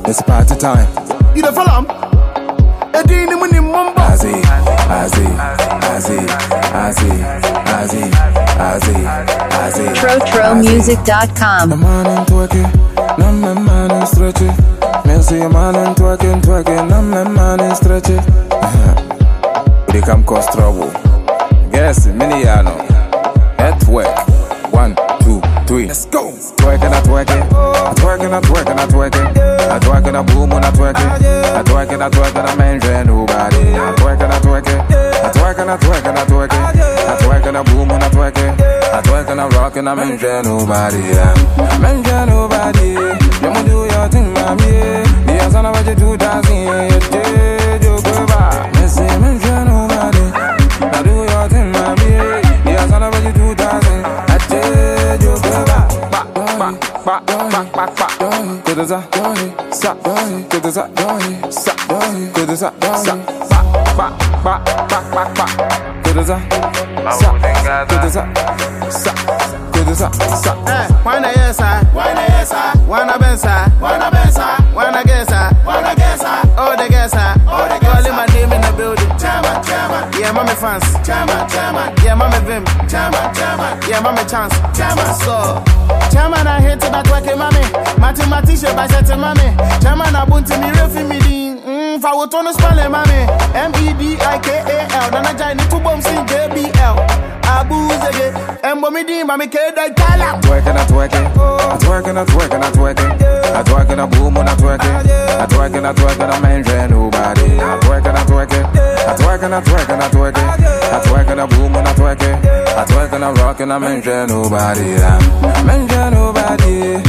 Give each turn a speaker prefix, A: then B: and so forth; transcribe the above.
A: It's party time.
B: You the film? Edini muni mumbo.
A: Azi.
C: TroTroMusic.com.
A: The man and twerking, no man and stretching. Me see a man and twerking, no man and stretching. They come cause trouble. Guess Miniano. At work. 1, 2, 3. Let's go. Twerking, I twerking. I twerking, I boom when I twerking. I twerking, I mention nobody. I twerking, I boom when I twerking. I twerking, I rocking, I mention nobody. Mention nobody. You wanna do your thing, mommy. The son of a 2000. You go back. Mention nobody. I do your thing, mommy. The son of a 2000. I did you go back.
B: Wanna yes, wanna bensa, wanna guess, oh the guess, calling my name in the building. Yeah, mommy fans, yeah, mommy vim, yeah, mommy chance, so. Chairman, I hate that working mommy. Mathematician by setting mommy. Chairman, I want to me refing me. For what on the spelling mommy. MEDIKAL. Then I join the 2 bombs in JBL. Abu Zege. And when me deem, I'm a kid that tell.
A: Twerking, I boom when I twerking. I twerking, I mention nobody. I twerking, I boom when I twerking. I twerking, I rocking, I mention nobody. Mention nobody.